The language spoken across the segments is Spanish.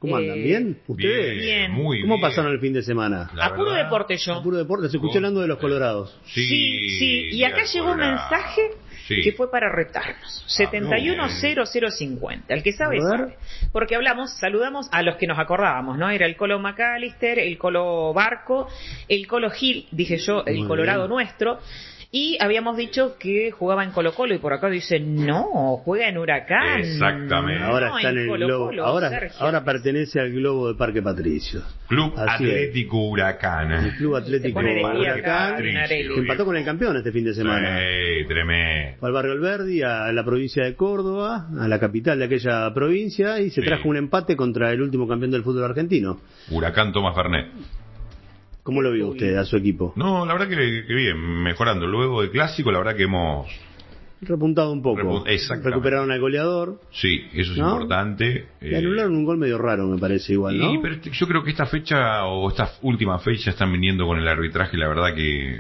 ¿Cómo andan? ¿Bien? ¿Ustedes? Bien. Muy ¿Cómo bien. pasaron el fin de semana? A puro deporte yo. Puro deporte, se escuchó hablando de los colorados. Sí. Y acá llegó un mensaje que fue para retarnos. 710050. El que sabe, A ver. sabe. Porque saludamos a los que nos acordábamos, ¿no? Era el Colo McAllister, el Colo Barco, el Colo Gil, dije yo, el Muy Colorado bien. nuestro. Y habíamos dicho que jugaba en Colo Colo y por acá dice, no, juega en Huracán. Exactamente. Ahora No, está en el Colo-Colo, globo. Sergio. Ahora pertenece al globo de Parque Patricio. Club Así es. Atlético Huracán. El Club Atlético Se pone de pie Huracán, acá, Pinarelli. que empató con el campeón este fin de semana. Tremendo. Fue al barrio Alberdi, a la provincia de Córdoba, a la capital de aquella provincia, y se Sí. trajo un empate contra el último campeón del fútbol argentino. Huracán Tomás Fernet. ¿Cómo lo vio usted a su equipo? No, la verdad que bien, mejorando. Luego del clásico, la verdad que hemos... Repuntado un poco. Exactamente. Recuperaron al goleador. Sí, eso es ¿No? importante. Le anularon un gol medio raro, me parece igual, ¿no? Pero yo creo que esta fecha, o esta última fecha, están viniendo con el arbitraje, la verdad que...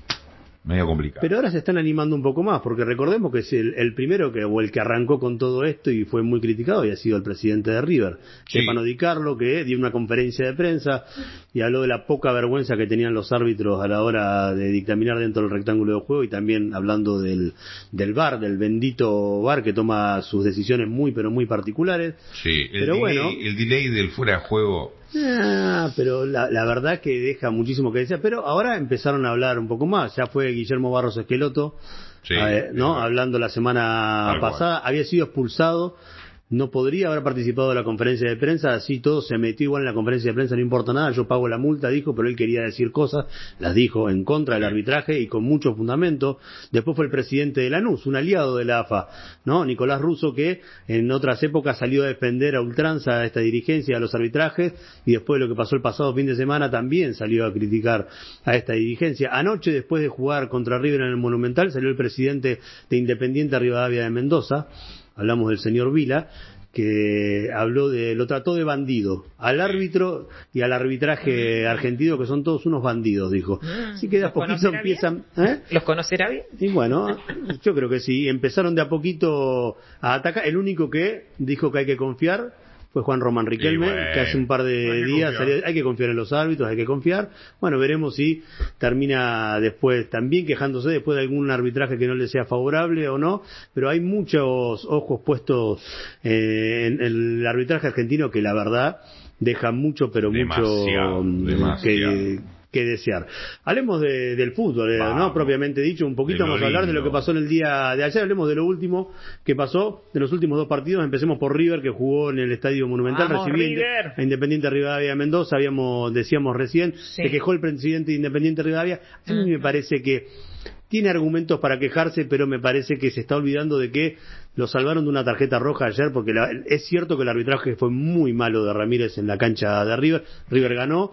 medio complicado. Pero ahora se están animando un poco más, porque recordemos que es el primero o el que arrancó con todo esto y fue muy criticado y ha sido el presidente de River, Sí. Stefano Di Carlo, que dio una conferencia de prensa y habló de la poca vergüenza que tenían los árbitros a la hora de dictaminar dentro del rectángulo de juego, y también hablando del VAR, del bendito VAR que toma sus decisiones muy pero muy particulares. Sí, Pero bueno. el delay del fuera de juego... Pero la verdad que deja muchísimo que decir. Pero ahora empezaron a hablar un poco más. Ya fue Guillermo Barros Esqueloto, Sí, ¿no? Hablando la semana Tal cual. pasada. Había sido expulsado. No podría haber participado de la conferencia de prensa, así todo se metió igual en la conferencia de prensa, no importa nada, yo pago la multa, dijo, pero él quería decir cosas, las dijo en contra del arbitraje y con mucho fundamento. Después fue el presidente de Lanús, un aliado de la AFA, ¿no? Nicolás Russo, que en otras épocas salió a defender a ultranza a esta dirigencia, a los arbitrajes, y después de lo que pasó el pasado fin de semana también salió a criticar a esta dirigencia. Anoche, después de jugar contra River en el Monumental, salió el presidente de Independiente Rivadavia de Mendoza, hablamos del señor Vila, que lo trató de bandido al árbitro y al arbitraje argentino, que son todos unos bandidos, dijo. Así que de a poquito empiezan... ¿Los conocerá bien? Y bueno, yo creo que sí, empezaron de a poquito a atacar. El único que dijo que hay que confiar fue Juan Román Riquelme, que hace un par de días salió, hay que confiar en los árbitros, hay que confiar. Bueno, veremos si termina después también quejándose después de algún arbitraje que no le sea favorable o no, pero hay muchos ojos puestos en el arbitraje argentino que la verdad deja mucho, pero Demasiado. que desear. Hablemos del fútbol, ¿no? Propiamente dicho, un poquito vamos a hablar de lo que pasó en el día de ayer, hablemos de lo último que pasó, de los últimos dos partidos. Empecemos por River, que jugó en el Estadio Monumental, recibiendo a Independiente Rivadavia de Mendoza. Decíamos recién, se quejó el presidente de Independiente Rivadavia. A mí me parece que tiene argumentos para quejarse, pero me parece que se está olvidando de que lo salvaron de una tarjeta roja ayer, porque es cierto que el arbitraje fue muy malo de Ramírez en la cancha de River. River ganó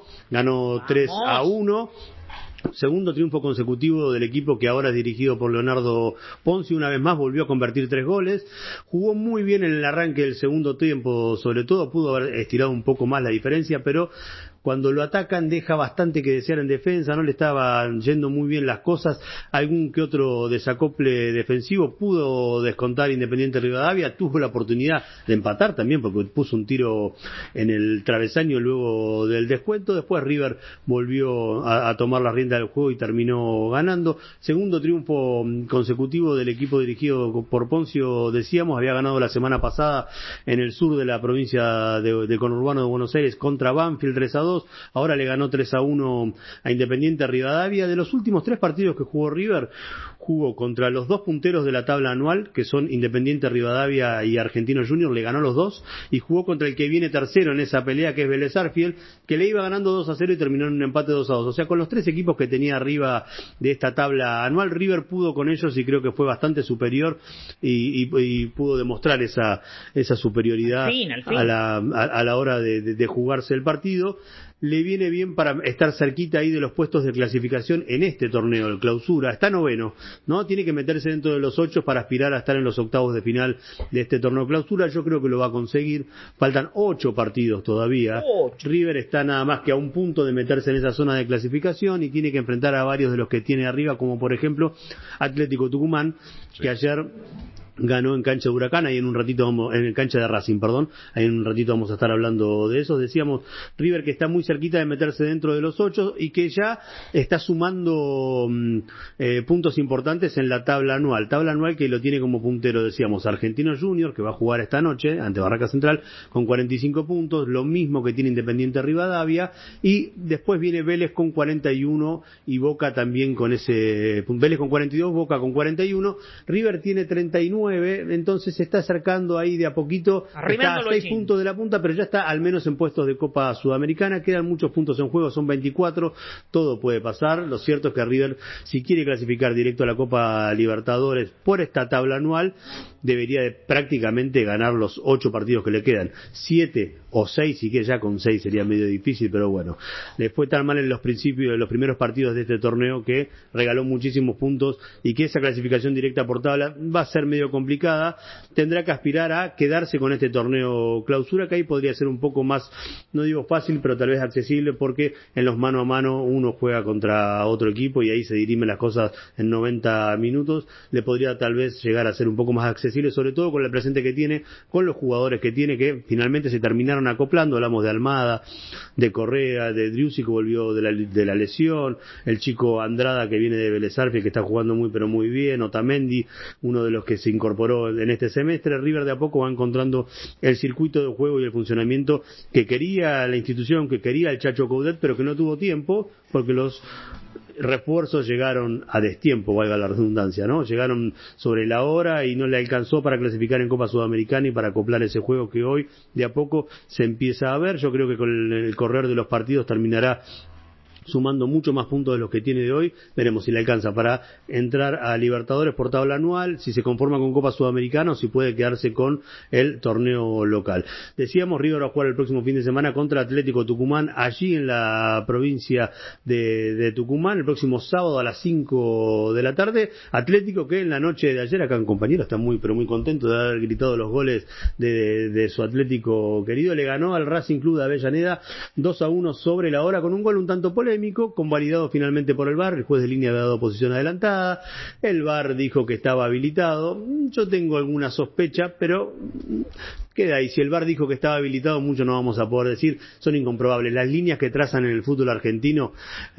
3-1. Segundo triunfo consecutivo del equipo que ahora es dirigido por Leonardo Ponzi. Una vez más volvió a convertir 3 goles. Jugó muy bien en el arranque del segundo tiempo, sobre todo pudo haber estirado un poco más la diferencia, pero cuando lo atacan deja bastante que desear en defensa, no le estaban yendo muy bien las cosas, algún que otro desacople defensivo. Pudo descontar Independiente Rivadavia, tuvo la oportunidad de empatar también porque puso un tiro en el travesaño luego del descuento. Después River volvió a tomar la rienda del juego y terminó ganando. Segundo triunfo consecutivo del equipo dirigido por Poncio, decíamos, había ganado la semana pasada en el sur de la provincia de conurbano de Buenos Aires contra Banfield 3-2. Ahora le ganó 3-1 a Independiente Rivadavia. De los últimos 3 partidos que jugó River, jugó contra los 2 punteros de la tabla anual, que son Independiente Rivadavia y Argentino Junior, le ganó los 2, y jugó contra el que viene tercero en esa pelea, que es Vélez Sarsfield, que le iba ganando 2-0 y terminó en un empate 2-2. O sea, con los 3 equipos que tenía arriba de esta tabla anual, River pudo con ellos y creo que fue bastante superior y pudo demostrar esa superioridad al fin. A la hora de jugarse el partido. Le viene bien para estar cerquita ahí de los puestos de clasificación en este torneo, el Clausura. Está noveno, ¿no? Tiene que meterse dentro de los 8 para aspirar a estar en los octavos de final de este torneo Clausura. Yo creo que lo va a conseguir. Faltan 8 partidos todavía. River está nada más que a un punto de meterse en esa zona de clasificación y tiene que enfrentar a varios de los que tiene arriba, como por ejemplo Atlético Tucumán, que ayer ganó en cancha de Huracán, ahí en un ratito en cancha de Racing, perdón, ahí en un ratito vamos a estar hablando de eso. Decíamos, River que está muy cerquita de meterse dentro de los 8 y que ya está sumando puntos importantes en la tabla anual que lo tiene como puntero, decíamos, Argentinos Juniors, que va a jugar esta noche ante Barraca Central con 45 puntos, lo mismo que tiene Independiente Rivadavia, y después viene Vélez con 41 y Boca también con ese, Vélez con 42, Boca con 41, River tiene 39, entonces se está acercando ahí de a poquito, está a 6 puntos de la punta, pero ya está al menos en puestos de Copa Sudamericana, quedan muchos puntos en juego, son 24, todo puede pasar. Lo cierto es que River, si quiere clasificar directo a la Copa Libertadores por esta tabla anual, debería de prácticamente ganar los 8 partidos que le quedan, 7 o 6, si quiere, ya con 6 sería medio difícil, pero bueno, le fue tan mal en los primeros partidos de este torneo que regaló muchísimos puntos, y que esa clasificación directa por tabla va a ser medio complicada. Tendrá que aspirar a quedarse con este torneo clausura, que ahí podría ser un poco más, no digo fácil, pero tal vez accesible, porque en los mano a mano uno juega contra otro equipo y ahí se dirimen las cosas en 90 minutos, le podría tal vez llegar a ser un poco más accesible, sobre todo con el presente que tiene, con los jugadores que tiene, que finalmente se terminaron acoplando. Hablamos de Almada, de Correa, de Driussi, que volvió de la lesión, el chico Andrada, que viene de Vélez Arfiel, que está jugando muy pero muy bien, Otamendi, uno de los que se incorporó en este semestre. River de a poco va encontrando el circuito de juego y el funcionamiento que quería la institución, que quería el Chacho Coudet, pero que no tuvo tiempo, porque los refuerzos llegaron a destiempo, valga la redundancia, ¿no? Llegaron sobre la hora y no le alcanzó para clasificar en Copa Sudamericana y para acoplar ese juego que hoy de a poco se empieza a ver. Yo creo que con el correr de los partidos terminará sumando mucho más puntos de los que tiene de hoy. Veremos si le alcanza para entrar a Libertadores por tabla anual, si se conforma con Copa Sudamericana o si puede quedarse con el torneo local. Decíamos, River va a jugar el próximo fin de semana contra Atlético Tucumán, allí en la provincia de Tucumán, el próximo sábado a las 5 de la tarde. Atlético que en la noche de ayer, acá un compañero está muy pero muy contento de haber gritado los goles de su Atlético querido, le ganó al Racing Club de Avellaneda 2-1 sobre la hora, con un gol un tanto polémico, convalidado finalmente por el VAR. El juez de línea había dado posición adelantada, el VAR dijo que estaba habilitado. Yo tengo alguna sospecha, pero queda ahí. Si el VAR dijo que estaba habilitado, mucho no vamos a poder decir, son incomprobables. Las líneas que trazan en el fútbol argentino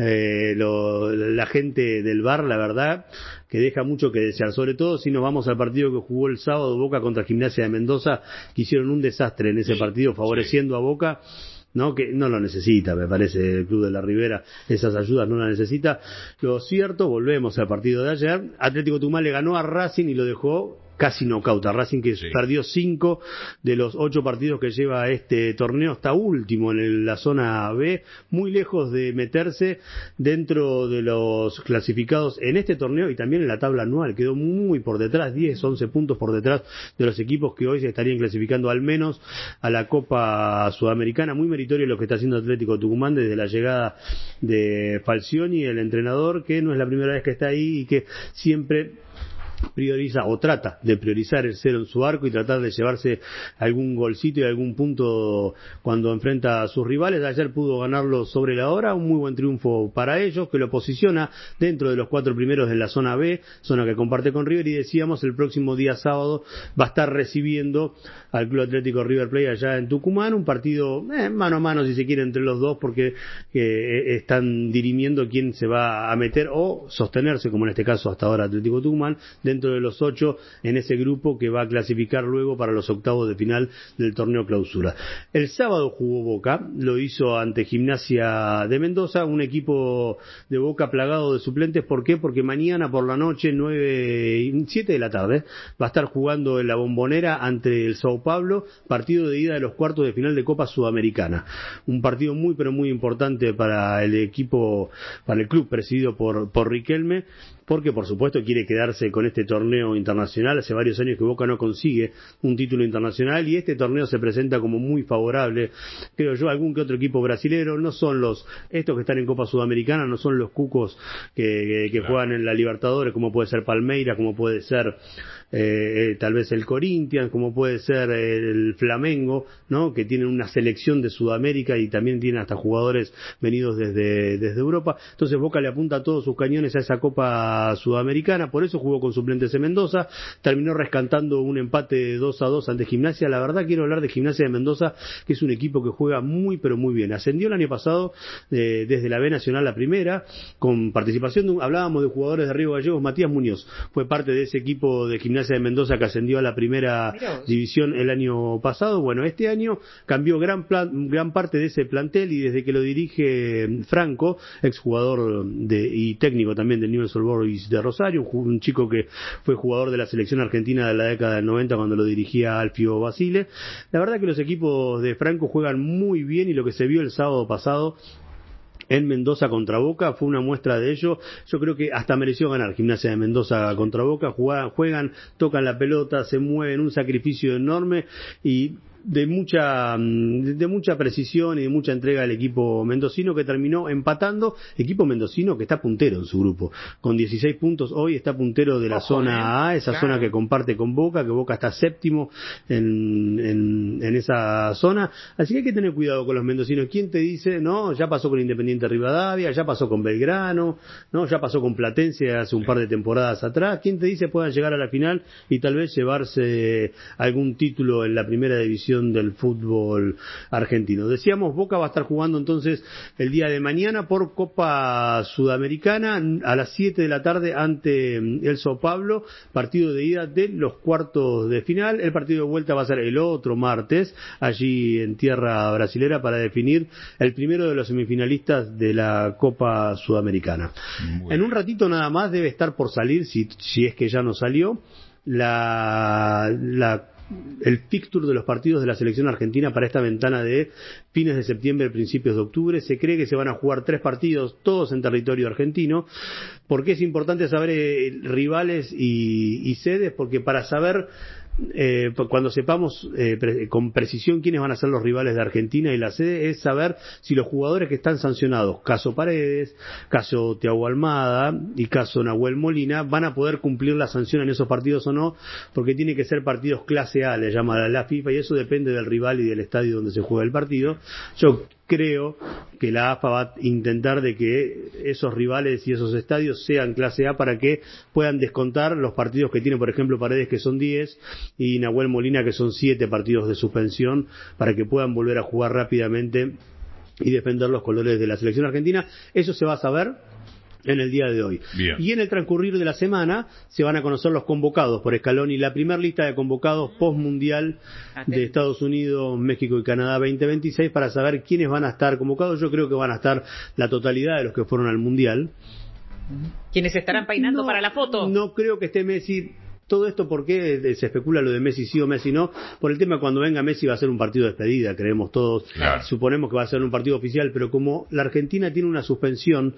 la gente del VAR, la verdad, que deja mucho que desear, sobre todo si nos vamos al partido que jugó el sábado Boca contra Gimnasia de Mendoza, que hicieron un desastre en ese partido, favoreciendo a Boca, ¿no? Que no lo necesita, me parece, el Club de la Ribera, esas ayudas no las necesita. Lo cierto, volvemos al partido de ayer, Atlético Tucumán le ganó a Racing y lo dejó casi knockout a Racing, que perdió 5 de los 8 partidos que lleva este torneo, está último en la zona B, muy lejos de meterse dentro de los clasificados en este torneo y también en la tabla anual, quedó muy por detrás, 10, 11 puntos por detrás de los equipos que hoy se estarían clasificando al menos a la Copa Sudamericana. Muy meritorio lo que está haciendo Atlético Tucumán desde la llegada de Falcioni, el entrenador, que no es la primera vez que está ahí y que siempre prioriza o trata de priorizar el cero en su arco y tratar de llevarse algún golcito y algún punto cuando enfrenta a sus rivales. Ayer pudo ganarlo sobre la hora, un muy buen triunfo para ellos, que lo posiciona dentro de los 4 primeros de la zona B, zona que comparte con River, y decíamos, el próximo día sábado va a estar recibiendo al Club Atlético River Plate allá en Tucumán, un partido mano a mano, si se quiere, entre los dos, porque están dirimiendo quién se va a meter o sostenerse, como en este caso hasta ahora Atlético Tucumán, dentro de los 8 en ese grupo que va a clasificar luego para los octavos de final del torneo clausura. El sábado jugó Boca, lo hizo ante Gimnasia de Mendoza, un equipo de Boca plagado de suplentes. ¿Por qué? Porque mañana por la noche, 7 de la tarde, va a estar jugando en la Bombonera ante el Sao Paulo, partido de ida de los cuartos de final de Copa Sudamericana. Un partido muy pero muy importante para el equipo, para el club presidido por Riquelme, porque por supuesto quiere quedarse con este torneo internacional. Hace varios años que Boca no consigue un título internacional y este torneo se presenta como muy favorable. Creo yo, algún que otro equipo brasilero, no son estos que están en Copa Sudamericana, no son los cucos que juegan en la Libertadores, como puede ser Palmeiras, como puede ser tal vez el Corinthians, como puede ser el Flamengo, ¿no? Que tienen una selección de Sudamérica y también tienen hasta jugadores venidos desde Europa. Entonces Boca le apunta todos sus cañones a esa Copa Sudamericana, por eso jugó con suplentes en Mendoza, terminó rescatando un empate de 2-2 ante Gimnasia. La verdad quiero hablar de Gimnasia de Mendoza, que es un equipo que juega muy pero muy bien. Ascendió el año pasado desde la B Nacional a Primera, con participación hablábamos de jugadores de Río Gallegos. Matías Muñoz fue parte de ese equipo de Gimnasia de Mendoza que ascendió a la Primera División el año pasado. Bueno, este año cambió gran parte de ese plantel, y desde que lo dirige Franco, exjugador y técnico también del Newell's Old Boys de Rosario, un chico que fue jugador de la selección argentina de la década del 90 cuando lo dirigía Alfio Basile. La verdad que los equipos de Franco juegan muy bien, y lo que se vio el sábado pasado en Mendoza contra Boca fue una muestra de ello. Yo creo que hasta mereció ganar Gimnasia de Mendoza contra Boca. Juegan, tocan la pelota, se mueven, un sacrificio enorme y de mucha precisión y de mucha entrega del equipo mendocino, que terminó empatando. Equipo mendocino que está puntero en su grupo con 16 puntos, hoy está puntero de la zona A, esa zona que comparte con Boca, que Boca está séptimo en esa zona, así que hay que tener cuidado con los mendocinos. ¿Quién te dice, no, ya pasó con Independiente Rivadavia, ya pasó con Belgrano, no, ya pasó con Platense hace un par de temporadas atrás? ¿Quién te dice puedan llegar a la final y tal vez llevarse algún título en la primera división del fútbol argentino? Decíamos, Boca va a estar jugando entonces el día de mañana por Copa Sudamericana a las 7 de la tarde ante el Sao Paulo, partido de ida de los cuartos de final. El partido de vuelta va a ser el otro martes allí en tierra brasilera para definir el primero de los semifinalistas de la Copa Sudamericana. En un ratito nada más debe estar por salir, si es que ya no salió, el fixture de los partidos de la selección argentina para esta ventana de fines de septiembre, principios de octubre. Se cree que se van a jugar 3 partidos, todos en territorio argentino. ¿Por qué es importante saber rivales y sedes? Porque para saber cuando sepamos con precisión quiénes van a ser los rivales de Argentina y la sede, es saber si los jugadores que están sancionados, caso Paredes, caso Thiago Almada y caso Nahuel Molina, van a poder cumplir la sanción en esos partidos o no, porque tiene que ser partidos clase A, le llama la FIFA, y eso depende del rival y del estadio donde se juega el partido. Yo creo que la AFA va a intentar de que esos rivales y esos estadios sean clase A para que puedan descontar los partidos que tiene, por ejemplo, Paredes, que son 10, y Nahuel Molina, que son 7 partidos de suspensión, para que puedan volver a jugar rápidamente y defender los colores de la selección argentina. Eso se va a saber en el día de hoy. Bien. Y en el transcurrir de la semana se van a conocer los convocados por Scaloni, la primera lista de convocados post-mundial de Estados Unidos, México y Canadá 2026, para saber quiénes van a estar convocados. Yo creo que van a estar la totalidad de los que fueron al mundial. ¿Quiénes estarán peinando para la foto? No creo que esté Messi. Todo esto, porque se especula lo de Messi sí o Messi no, por el tema cuando venga Messi va a ser un partido de despedida, creemos todos. Claro. Suponemos que va a ser un partido oficial, pero como la Argentina tiene una suspensión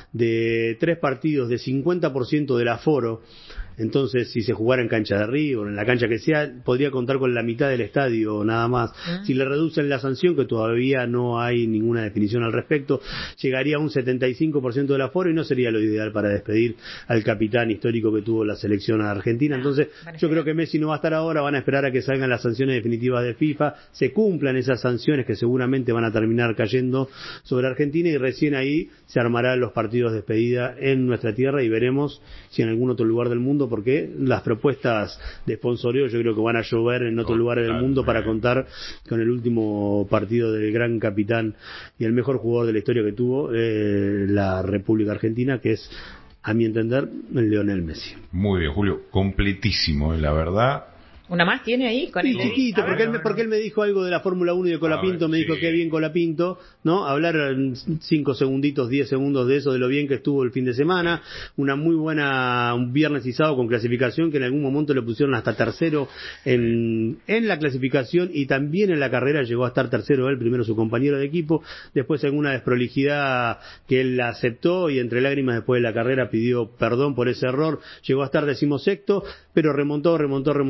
de 3 partidos de 50% del aforo, entonces si se jugara en cancha de River, en la cancha que sea, podría contar con la mitad del estadio nada más. Si le reducen la sanción, que todavía no hay ninguna definición al respecto, llegaría a un 75% del aforo y no sería lo ideal para despedir al capitán histórico que tuvo la selección argentina. Entonces yo creo que Messi no va a estar ahora, van a esperar a que salgan las sanciones definitivas de FIFA, se cumplan esas sanciones que seguramente van a terminar cayendo sobre Argentina, y recién ahí se armarán los partidos de despedida en nuestra tierra, y veremos si en algún otro lugar del mundo, porque las propuestas de sponsoreo yo creo que van a llover en otros lugares del mundo para contar con el último partido del gran capitán y el mejor jugador de la historia que tuvo la República Argentina, que es, a mi entender, Lionel Messi. Muy bien, Julio, completísimo, la verdad. ¿Una más tiene ahí? Con sí, chiquito, porque él me dijo algo de la Fórmula 1 y de Colapinto, me dijo que bien Colapinto, ¿no? Hablar 5 segunditos, 10 segundos de eso, de lo bien que estuvo el fin de semana, una muy buena, un viernes y sábado con clasificación, que en algún momento le pusieron hasta tercero en la clasificación, y también en la carrera llegó a estar tercero él, primero su compañero de equipo, después alguna desprolijidad que él la aceptó, y entre lágrimas después de la carrera pidió perdón por ese error, llegó a estar 16º, pero remontó y terminó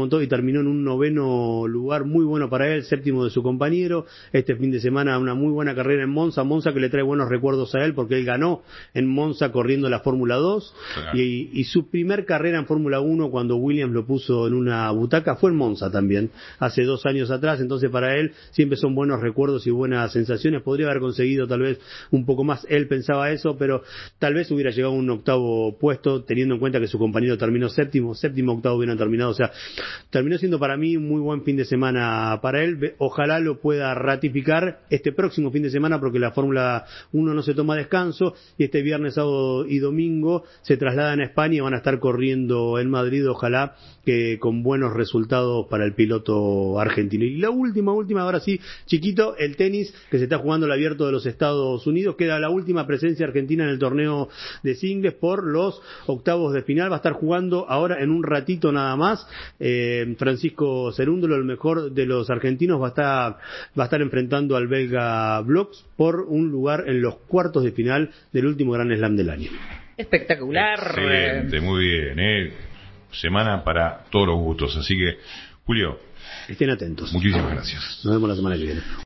terminó en un 9º lugar, muy bueno para él, 7º de su compañero. Este fin de semana una muy buena carrera en Monza que le trae buenos recuerdos a él porque él ganó en Monza corriendo la Fórmula 2 claro. y su primer carrera en Fórmula 1 cuando Williams lo puso en una butaca fue en Monza también, hace 2 años atrás. Entonces para él siempre son buenos recuerdos y buenas sensaciones. Podría haber conseguido tal vez un poco más, él pensaba eso, pero tal vez hubiera llegado a un 8º puesto teniendo en cuenta que su compañero terminó 7º, 8º hubieran terminado. O sea, terminó siendo para mí un muy buen fin de semana para él. Ojalá lo pueda ratificar este próximo fin de semana porque la Fórmula 1 no se toma descanso y este viernes, sábado y domingo se trasladan a España y van a estar corriendo en Madrid, ojalá que con buenos resultados para el piloto argentino. Y la última, ahora sí, chiquito, el tenis que se está jugando el Abierto de los Estados Unidos, queda la última presencia argentina en el torneo de singles por los octavos de final. Va a estar jugando ahora en un ratito nada más Francisco Cerúndolo, el mejor de los argentinos, va a estar enfrentando al belga Bloks por un lugar en los cuartos de final del último Grand Slam del año. Espectacular. Excelente, muy bien. Semana para todos los gustos. Así que, Julio, estén atentos. Muchísimas gracias. Nos vemos la semana que viene.